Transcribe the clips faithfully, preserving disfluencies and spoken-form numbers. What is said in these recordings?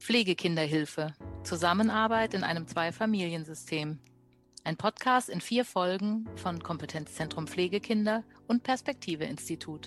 Pflegekinderhilfe. Zusammenarbeit in einem Zwei-Familien-System. Ein Podcast in vier Folgen von Kompetenzzentrum Pflegekinder und Perspektive-Institut.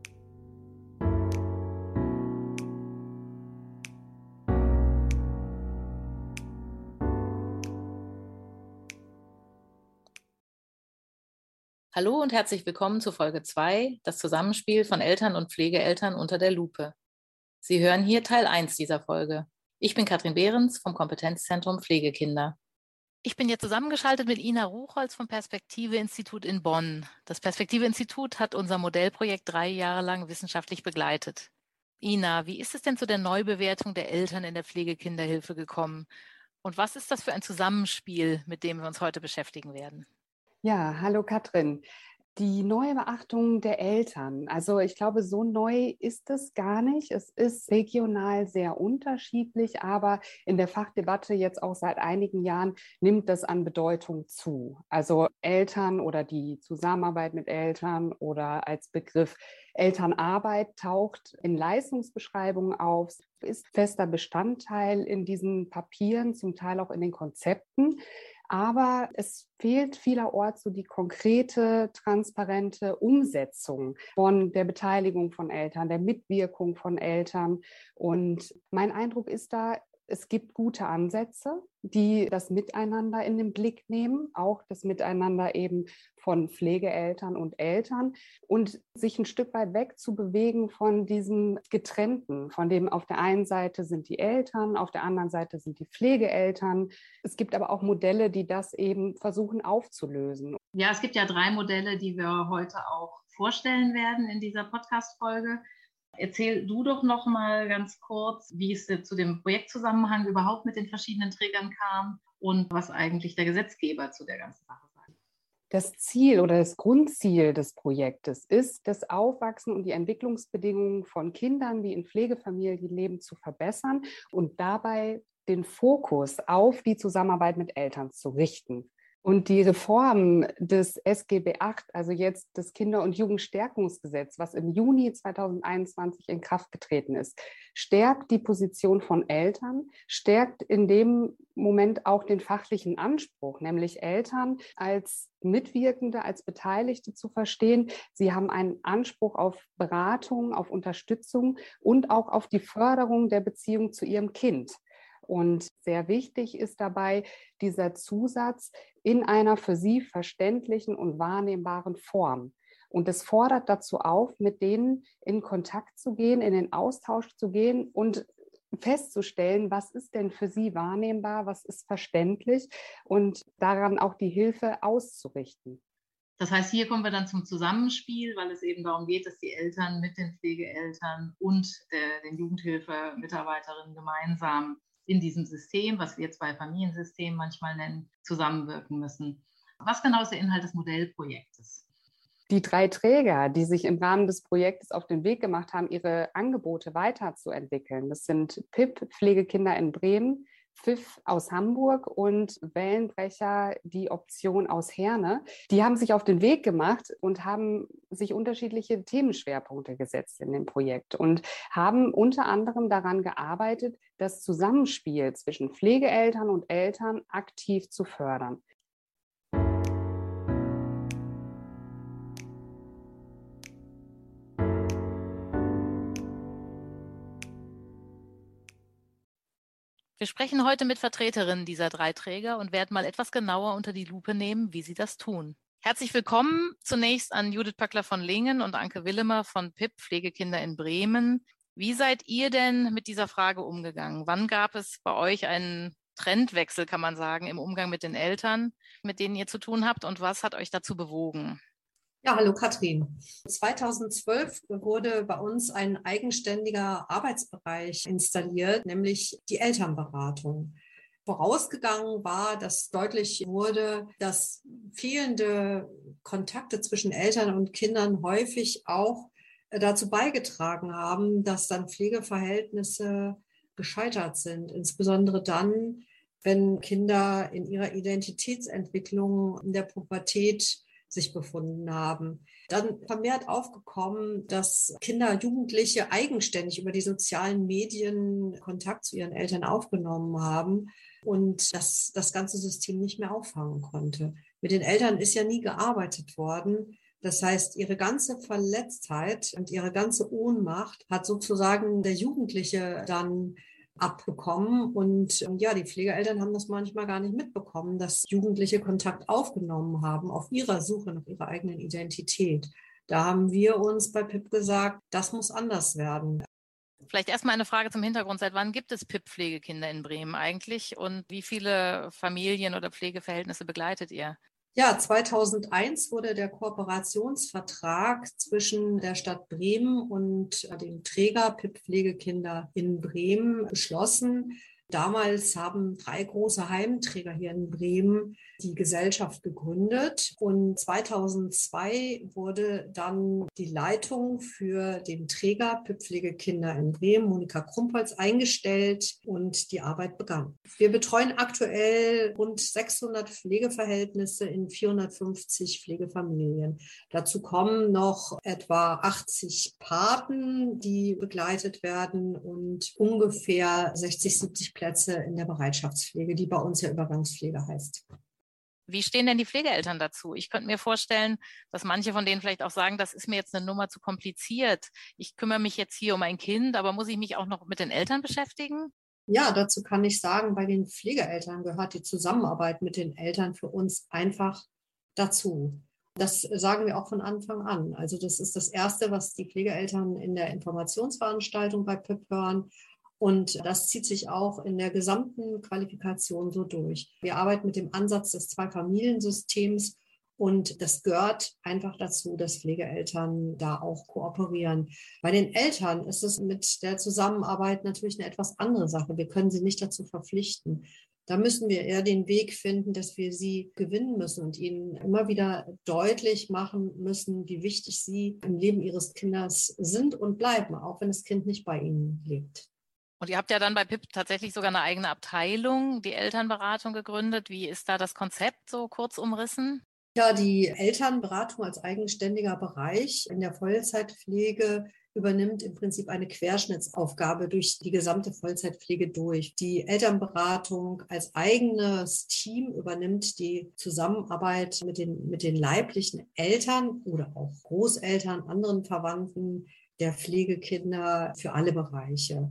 Hallo und herzlich willkommen zu Folge zwei, das Zusammenspiel von Eltern und Pflegeeltern unter der Lupe. Sie hören hier Teil eins dieser Folge. Ich bin Katrin Behrens vom Kompetenzzentrum Pflegekinder. Ich bin jetzt zusammengeschaltet mit Ina Ruchholz vom Perspektive-Institut in Bonn. Das Perspektive-Institut hat unser Modellprojekt drei Jahre lang wissenschaftlich begleitet. Ina, wie ist es denn zu der Neubewertung der Eltern in der Pflegekinderhilfe gekommen? Und was ist das für ein Zusammenspiel, mit dem wir uns heute beschäftigen werden? Ja, hallo Katrin. Die neue Beachtung der Eltern, also ich glaube, so neu ist es gar nicht. Es ist regional sehr unterschiedlich, aber in der Fachdebatte jetzt auch seit einigen Jahren nimmt das an Bedeutung zu. Also Eltern oder die Zusammenarbeit mit Eltern oder als Begriff Elternarbeit taucht in Leistungsbeschreibungen auf, ist fester Bestandteil in diesen Papieren, zum Teil auch in den Konzepten. Aber es fehlt vielerorts so die konkrete, transparente Umsetzung von der Beteiligung von Eltern, der Mitwirkung von Eltern. Und mein Eindruck ist da, es gibt gute Ansätze, die das Miteinander in den Blick nehmen, auch das Miteinander eben von Pflegeeltern und Eltern und sich ein Stück weit wegzubewegen von diesem Getrennten, von dem auf der einen Seite sind die Eltern, auf der anderen Seite sind die Pflegeeltern. Es gibt aber auch Modelle, die das eben versuchen aufzulösen. Ja, es gibt ja drei Modelle, die wir heute auch vorstellen werden in dieser Podcast-Folge. Erzähl du doch noch mal ganz kurz, wie es zu dem Projektzusammenhang überhaupt mit den verschiedenen Trägern kam und was eigentlich der Gesetzgeber zu der ganzen Sache sagt. Das Ziel oder das Grundziel des Projektes ist, das Aufwachsen und die Entwicklungsbedingungen von Kindern, die in Pflegefamilien leben, zu verbessern und dabei den Fokus auf die Zusammenarbeit mit Eltern zu richten. Und die Reform des S G B acht, also jetzt das Kinder- und Jugendstärkungsgesetz, was im Juni zweitausendeinundzwanzig in Kraft getreten ist, stärkt die Position von Eltern, stärkt in dem Moment auch den fachlichen Anspruch, nämlich Eltern als Mitwirkende, als Beteiligte zu verstehen. Sie haben einen Anspruch auf Beratung, auf Unterstützung und auch auf die Förderung der Beziehung zu ihrem Kind. Und sehr wichtig ist dabei dieser Zusatz in einer für sie verständlichen und wahrnehmbaren Form. Und es fordert dazu auf, mit denen in Kontakt zu gehen, in den Austausch zu gehen und festzustellen, was ist denn für sie wahrnehmbar, was ist verständlich und daran auch die Hilfe auszurichten. Das heißt, hier kommen wir dann zum Zusammenspiel, weil es eben darum geht, dass die Eltern mit den Pflegeeltern und der, den Jugendhilfemitarbeiterinnen gemeinsam in diesem System, was wir Zwei-Familien-System manchmal nennen, zusammenwirken müssen. Was genau ist der Inhalt des Modellprojektes? Die drei Träger, die sich im Rahmen des Projektes auf den Weg gemacht haben, ihre Angebote weiterzuentwickeln, das sind P I P, Pflegekinder in Bremen, F I F aus Hamburg und Wellenbrecher, die Option aus Herne. Die haben sich auf den Weg gemacht und haben sich unterschiedliche Themenschwerpunkte gesetzt in dem Projekt und haben unter anderem daran gearbeitet, das Zusammenspiel zwischen Pflegeeltern und Eltern aktiv zu fördern. Wir sprechen heute mit Vertreterinnen dieser drei Träger und werden mal etwas genauer unter die Lupe nehmen, wie sie das tun. Herzlich willkommen zunächst an Judith Pöckler von Lingen und Anke Willemer von P I P Pflegekinder in Bremen. Wie seid ihr denn mit dieser Frage umgegangen? Wann gab es bei euch einen Trendwechsel, kann man sagen, im Umgang mit den Eltern, mit denen ihr zu tun habt, und was hat euch dazu bewogen? Ja, hallo Katrin. zweitausendzwölf wurde bei uns ein eigenständiger Arbeitsbereich installiert, nämlich die Elternberatung. Vorausgegangen war, dass deutlich wurde, dass fehlende Kontakte zwischen Eltern und Kindern häufig auch dazu beigetragen haben, dass dann Pflegeverhältnisse gescheitert sind, insbesondere dann, wenn Kinder in ihrer Identitätsentwicklung in der Pubertät sich befunden haben. Dann vermehrt aufgekommen, dass Kinder, Jugendliche eigenständig über die sozialen Medien Kontakt zu ihren Eltern aufgenommen haben und dass das ganze System nicht mehr auffangen konnte. Mit den Eltern ist ja nie gearbeitet worden. Das heißt, ihre ganze Verletztheit und ihre ganze Ohnmacht hat sozusagen der Jugendliche dann abbekommen. Und ja, die Pflegeeltern haben das manchmal gar nicht mitbekommen, dass Jugendliche Kontakt aufgenommen haben auf ihrer Suche nach ihrer eigenen Identität. Da haben wir uns bei P I P gesagt, das muss anders werden. Vielleicht erstmal eine Frage zum Hintergrund. Seit wann gibt es P I P-Pflegekinder in Bremen eigentlich und wie viele Familien oder Pflegeverhältnisse begleitet ihr? Ja, zweitausendeins wurde der Kooperationsvertrag zwischen der Stadt Bremen und dem Träger P I P-Pflegekinder in Bremen beschlossen. Damals haben drei große Heimträger hier in Bremen die Gesellschaft gegründet und zweitausendzwei wurde dann die Leitung für den Träger P I P-Pflegekinder in Bremen, Monika Krumpholz, eingestellt und die Arbeit begann. Wir betreuen aktuell rund sechshundert Pflegeverhältnisse in vierhundertfünfzig Pflegefamilien. Dazu kommen noch etwa achtzig Paten, die begleitet werden und ungefähr sechzig, siebzig Plätze in der Bereitschaftspflege, die bei uns ja Übergangspflege heißt. Wie stehen denn die Pflegeeltern dazu? Ich könnte mir vorstellen, dass manche von denen vielleicht auch sagen, das ist mir jetzt eine Nummer zu kompliziert. Ich kümmere mich jetzt hier um ein Kind, aber muss ich mich auch noch mit den Eltern beschäftigen? Ja, dazu kann ich sagen, bei den Pflegeeltern gehört die Zusammenarbeit mit den Eltern für uns einfach dazu. Das sagen wir auch von Anfang an. Also das ist das Erste, was die Pflegeeltern in der Informationsveranstaltung bei P I P hören. Und das zieht sich auch in der gesamten Qualifikation so durch. Wir arbeiten mit dem Ansatz des Zwei-Familien-Systems und das gehört einfach dazu, dass Pflegeeltern da auch kooperieren. Bei den Eltern ist es mit der Zusammenarbeit natürlich eine etwas andere Sache. Wir können sie nicht dazu verpflichten. Da müssen wir eher den Weg finden, dass wir sie gewinnen müssen und ihnen immer wieder deutlich machen müssen, wie wichtig sie im Leben ihres Kindes sind und bleiben, auch wenn das Kind nicht bei ihnen lebt. Und ihr habt ja dann bei P I P tatsächlich sogar eine eigene Abteilung, die Elternberatung, gegründet. Wie ist da das Konzept so kurz umrissen? Ja, die Elternberatung als eigenständiger Bereich in der Vollzeitpflege übernimmt im Prinzip eine Querschnittsaufgabe durch die gesamte Vollzeitpflege durch. Die Elternberatung als eigenes Team übernimmt die Zusammenarbeit mit den, mit den leiblichen Eltern oder auch Großeltern, anderen Verwandten der Pflegekinder für alle Bereiche.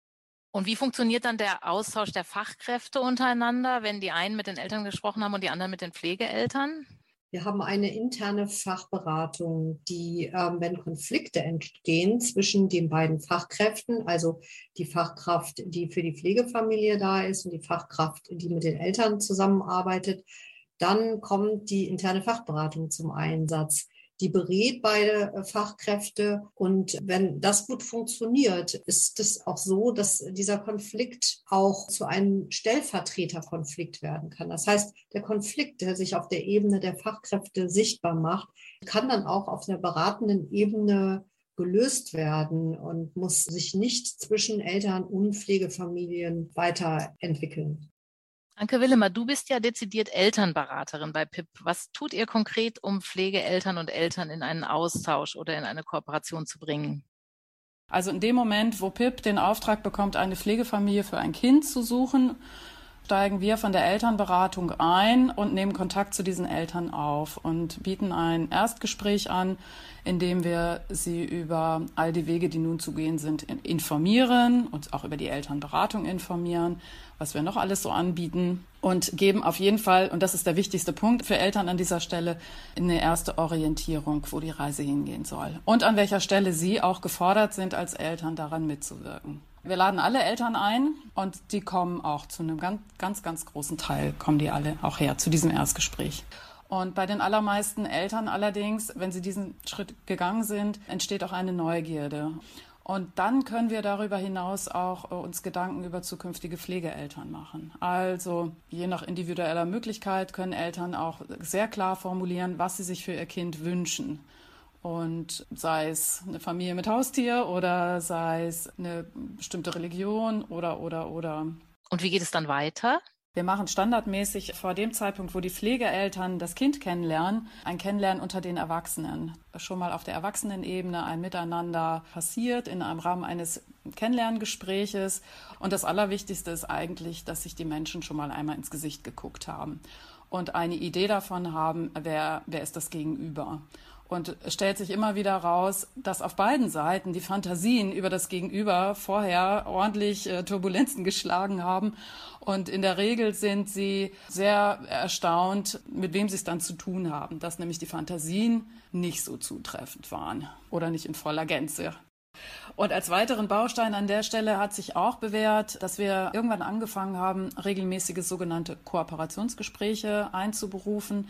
Und wie funktioniert dann der Austausch der Fachkräfte untereinander, wenn die einen mit den Eltern gesprochen haben und die anderen mit den Pflegeeltern? Wir haben eine interne Fachberatung, die, ähm, wenn Konflikte entstehen zwischen den beiden Fachkräften, also die Fachkraft, die für die Pflegefamilie da ist und die Fachkraft, die mit den Eltern zusammenarbeitet, dann kommt die interne Fachberatung zum Einsatz. Die berät beide Fachkräfte und wenn das gut funktioniert, ist es auch so, dass dieser Konflikt auch zu einem Stellvertreterkonflikt werden kann. Das heißt, der Konflikt, der sich auf der Ebene der Fachkräfte sichtbar macht, kann dann auch auf der beratenden Ebene gelöst werden und muss sich nicht zwischen Eltern und Pflegefamilien weiterentwickeln. Anke Willemer, du bist ja dezidiert Elternberaterin bei P I P. Was tut ihr konkret, um Pflegeeltern und Eltern in einen Austausch oder in eine Kooperation zu bringen? Also in dem Moment, wo P I P den Auftrag bekommt, eine Pflegefamilie für ein Kind zu suchen, steigen wir von der Elternberatung ein und nehmen Kontakt zu diesen Eltern auf und bieten ein Erstgespräch an, in dem wir sie über all die Wege, die nun zu gehen sind, informieren, uns auch über die Elternberatung informieren, was wir noch alles so anbieten und geben auf jeden Fall, und das ist der wichtigste Punkt für Eltern an dieser Stelle, eine erste Orientierung, wo die Reise hingehen soll und an welcher Stelle sie auch gefordert sind, als Eltern daran mitzuwirken. Wir laden alle Eltern ein und die kommen auch zu einem ganz, ganz, ganz großen Teil, kommen die alle auch her zu diesem Erstgespräch. Und bei den allermeisten Eltern allerdings, wenn sie diesen Schritt gegangen sind, entsteht auch eine Neugierde. Und dann können wir darüber hinaus auch uns Gedanken über zukünftige Pflegeeltern machen. Also je nach individueller Möglichkeit können Eltern auch sehr klar formulieren, was sie sich für ihr Kind wünschen. Und sei es eine Familie mit Haustier oder sei es eine bestimmte Religion oder, oder, oder. Und wie geht es dann weiter? Wir machen standardmäßig vor dem Zeitpunkt, wo die Pflegeeltern das Kind kennenlernen, ein Kennenlernen unter den Erwachsenen. Schon mal auf der Erwachsenenebene ein Miteinander passiert in einem Rahmen eines Kennenlerngespräches. Und das Allerwichtigste ist eigentlich, dass sich die Menschen schon mal einmal ins Gesicht geguckt haben und eine Idee davon haben, wer, wer ist das Gegenüber. Und es stellt sich immer wieder raus, dass auf beiden Seiten die Fantasien über das Gegenüber vorher ordentlich äh, Turbulenzen geschlagen haben. Und in der Regel sind sie sehr erstaunt, mit wem sie es dann zu tun haben, dass nämlich die Fantasien nicht so zutreffend waren oder nicht in voller Gänze. Und als weiteren Baustein an der Stelle hat sich auch bewährt, dass wir irgendwann angefangen haben, regelmäßige sogenannte Kooperationsgespräche einzuberufen,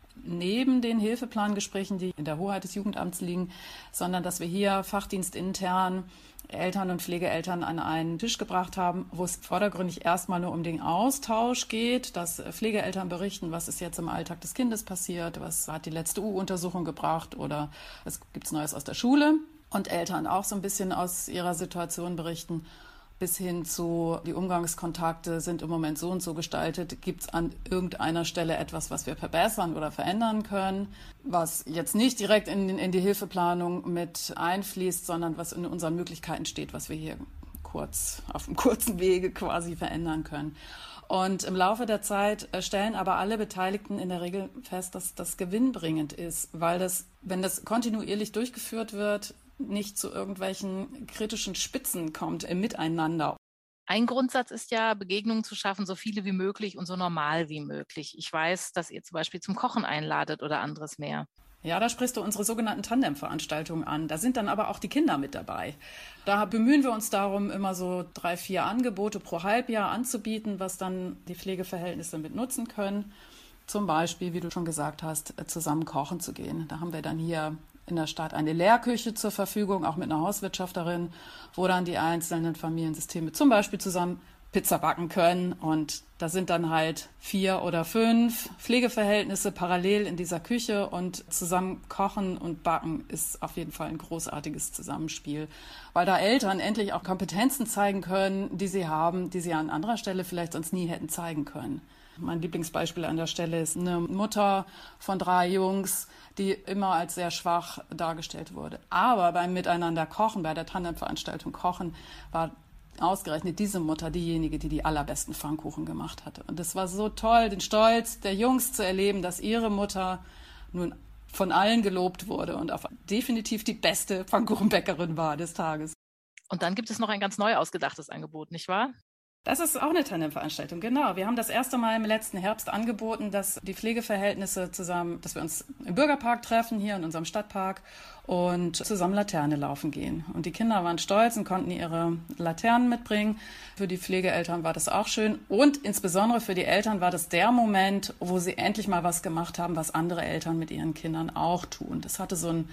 neben den Hilfeplangesprächen, die in der Hoheit des Jugendamts liegen, sondern dass wir hier fachdienstintern Eltern und Pflegeeltern an einen Tisch gebracht haben, wo es vordergründig erstmal nur um den Austausch geht, dass Pflegeeltern berichten, was ist jetzt im Alltag des Kindes passiert, was hat die letzte U-Untersuchung gebracht oder was gibt's Neues aus der Schule, und Eltern auch so ein bisschen aus ihrer Situation berichten, bis hin zu, die Umgangskontakte sind im Moment so und so gestaltet, gibt es an irgendeiner Stelle etwas, was wir verbessern oder verändern können, was jetzt nicht direkt in, in die Hilfeplanung mit einfließt, sondern was in unseren Möglichkeiten steht, was wir hier kurz auf dem kurzen Wege quasi verändern können. Und im Laufe der Zeit stellen aber alle Beteiligten in der Regel fest, dass das gewinnbringend ist, weil das, wenn das kontinuierlich durchgeführt wird, nicht zu irgendwelchen kritischen Spitzen kommt im Miteinander. Ein Grundsatz ist ja, Begegnungen zu schaffen, so viele wie möglich und so normal wie möglich. Ich weiß, dass ihr zum Beispiel zum Kochen einladet oder anderes mehr. Ja, da sprichst du unsere sogenannten Tandem-Veranstaltungen an. Da sind dann aber auch die Kinder mit dabei. Da bemühen wir uns darum, immer so drei, vier Angebote pro Halbjahr anzubieten, was dann die Pflegeverhältnisse mit nutzen können. Zum Beispiel, wie du schon gesagt hast, zusammen kochen zu gehen. Da haben wir dann hier in der Stadt eine Lehrküche zur Verfügung, auch mit einer Hauswirtschafterin, wo dann die einzelnen Familiensysteme zum Beispiel zusammen Pizza backen können. Und da sind dann halt vier oder fünf Pflegeverhältnisse parallel in dieser Küche, und zusammen kochen und backen ist auf jeden Fall ein großartiges Zusammenspiel, weil da Eltern endlich auch Kompetenzen zeigen können, die sie haben, die sie an anderer Stelle vielleicht sonst nie hätten zeigen können. Mein Lieblingsbeispiel an der Stelle ist eine Mutter von drei Jungs, die immer als sehr schwach dargestellt wurde. Aber beim Miteinander kochen, bei der Tandemveranstaltung Kochen, war ausgerechnet diese Mutter diejenige, die die allerbesten Pfannkuchen gemacht hatte. Und es war so toll, den Stolz der Jungs zu erleben, dass ihre Mutter nun von allen gelobt wurde und auf definitiv die beste Pfannkuchenbäckerin war des Tages. Und dann gibt es noch ein ganz neu ausgedachtes Angebot, nicht wahr? Das ist auch eine Tandemveranstaltung, genau. Wir haben das erste Mal im letzten Herbst angeboten, dass die Pflegeverhältnisse zusammen, dass wir uns im Bürgerpark treffen, hier in unserem Stadtpark, und zusammen Laterne laufen gehen. Und die Kinder waren stolz und konnten ihre Laternen mitbringen. Für die Pflegeeltern war das auch schön. Und insbesondere für die Eltern war das der Moment, wo sie endlich mal was gemacht haben, was andere Eltern mit ihren Kindern auch tun. Das hatte so ein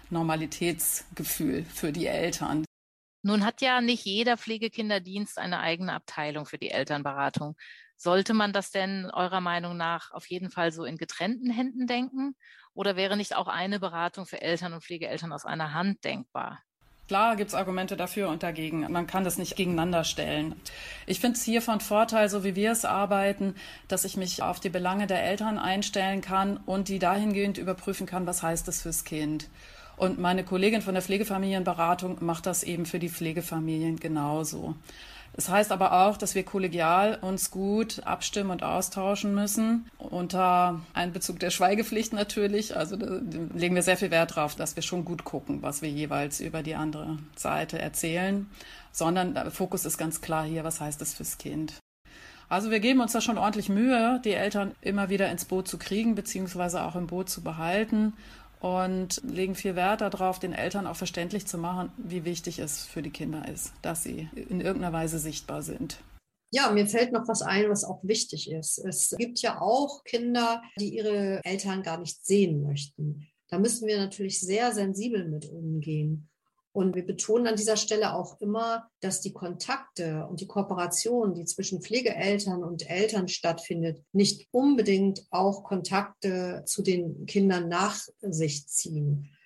Normalitätsgefühl für die Eltern. Nun hat ja nicht jeder Pflegekinderdienst eine eigene Abteilung für die Elternberatung. Sollte man das denn eurer Meinung nach auf jeden Fall so in getrennten Händen denken? Oder wäre nicht auch eine Beratung für Eltern und Pflegeeltern aus einer Hand denkbar? Klar gibt es Argumente dafür und dagegen. Man kann das nicht gegeneinander stellen. Ich finde es hier von Vorteil, so wie wir es arbeiten, dass ich mich auf die Belange der Eltern einstellen kann und die dahingehend überprüfen kann, was heißt das fürs Kind. Und meine Kollegin von der Pflegefamilienberatung macht das eben für die Pflegefamilien genauso. Das heißt aber auch, dass wir kollegial uns gut abstimmen und austauschen müssen, unter Einbezug der Schweigepflicht natürlich. Also da legen wir sehr viel Wert drauf, dass wir schon gut gucken, was wir jeweils über die andere Seite erzählen. Sondern der Fokus ist ganz klar hier, was heißt das fürs Kind. Also wir geben uns da schon ordentlich Mühe, die Eltern immer wieder ins Boot zu kriegen, beziehungsweise auch im Boot zu behalten. Und legen viel Wert darauf, den Eltern auch verständlich zu machen, wie wichtig es für die Kinder ist, dass sie in irgendeiner Weise sichtbar sind. Ja, mir fällt noch was ein, was auch wichtig ist. Es gibt ja auch Kinder, die ihre Eltern gar nicht sehen möchten. Da müssen wir natürlich sehr sensibel mit umgehen. Und wir betonen an dieser Stelle auch immer, dass die Kontakte und die Kooperation, die zwischen Pflegeeltern und Eltern stattfindet, nicht unbedingt auch Kontakte zu den Kindern nach sich ziehen.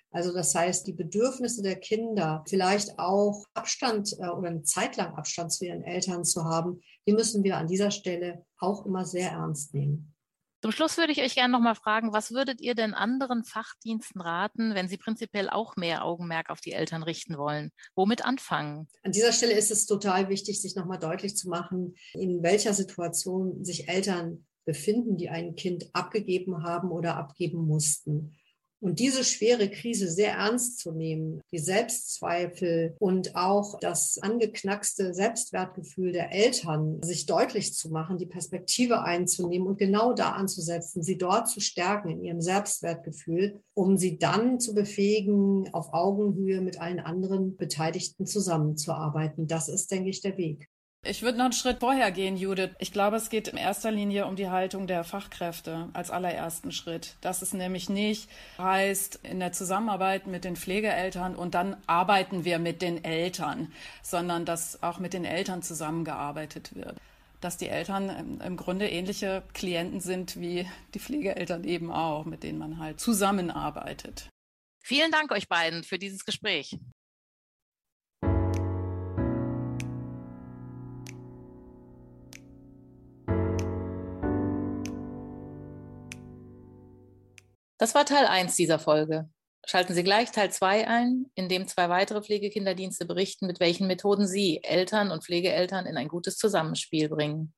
Also das heißt, die Bedürfnisse der Kinder, vielleicht auch Abstand äh, oder eine Zeit lang Abstand zu ihren Eltern zu haben, die müssen wir an dieser Stelle auch immer sehr ernst nehmen. Zum Schluss würde ich euch gerne noch mal fragen, was würdet ihr denn anderen Fachdiensten raten, wenn sie prinzipiell auch mehr Augenmerk auf die Eltern richten wollen? Womit anfangen? An dieser Stelle ist es total wichtig, sich nochmal deutlich zu machen, in welcher Situation sich Eltern befinden, die ein Kind abgegeben haben oder abgeben mussten. Und diese schwere Krise sehr ernst zu nehmen, die Selbstzweifel und auch das angeknackste Selbstwertgefühl der Eltern, sich deutlich zu machen, die Perspektive einzunehmen und genau da anzusetzen, sie dort zu stärken in ihrem Selbstwertgefühl, um sie dann zu befähigen, auf Augenhöhe mit allen anderen Beteiligten zusammenzuarbeiten. Das ist, denke ich, der Weg. Ich würde noch einen Schritt vorher gehen, Judith. Ich glaube, es geht in erster Linie um die Haltung der Fachkräfte als allerersten Schritt. Dass es nämlich nicht heißt, in der Zusammenarbeit mit den Pflegeeltern und dann arbeiten wir mit den Eltern, sondern dass auch mit den Eltern zusammengearbeitet wird. Dass die Eltern im Grunde ähnliche Klienten sind wie die Pflegeeltern eben auch, mit denen man halt zusammenarbeitet. Vielen Dank euch beiden für dieses Gespräch. Das war Teil eins dieser Folge. Schalten Sie gleich Teil zwei ein, in dem zwei weitere Pflegekinderdienste berichten, mit welchen Methoden sie Eltern und Pflegeeltern in ein gutes Zusammenspiel bringen.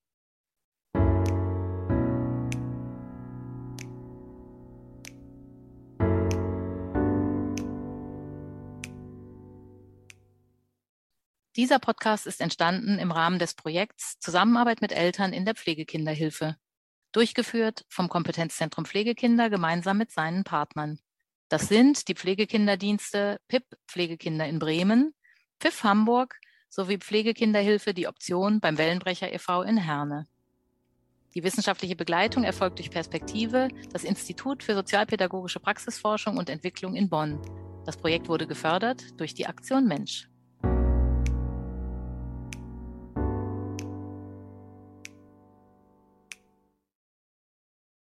Dieser Podcast ist entstanden im Rahmen des Projekts Zusammenarbeit mit Eltern in der Pflegekinderhilfe. Durchgeführt vom Kompetenzzentrum Pflegekinder gemeinsam mit seinen Partnern. Das sind die Pflegekinderdienste P I P Pflegekinder in Bremen, P I F Hamburg sowie Pflegekinderhilfe Die Option beim Wellenbrecher e V in Herne. Die wissenschaftliche Begleitung erfolgt durch Perspektive, das Institut für sozialpädagogische Praxisforschung und Entwicklung in Bonn. Das Projekt wurde gefördert durch die Aktion Mensch.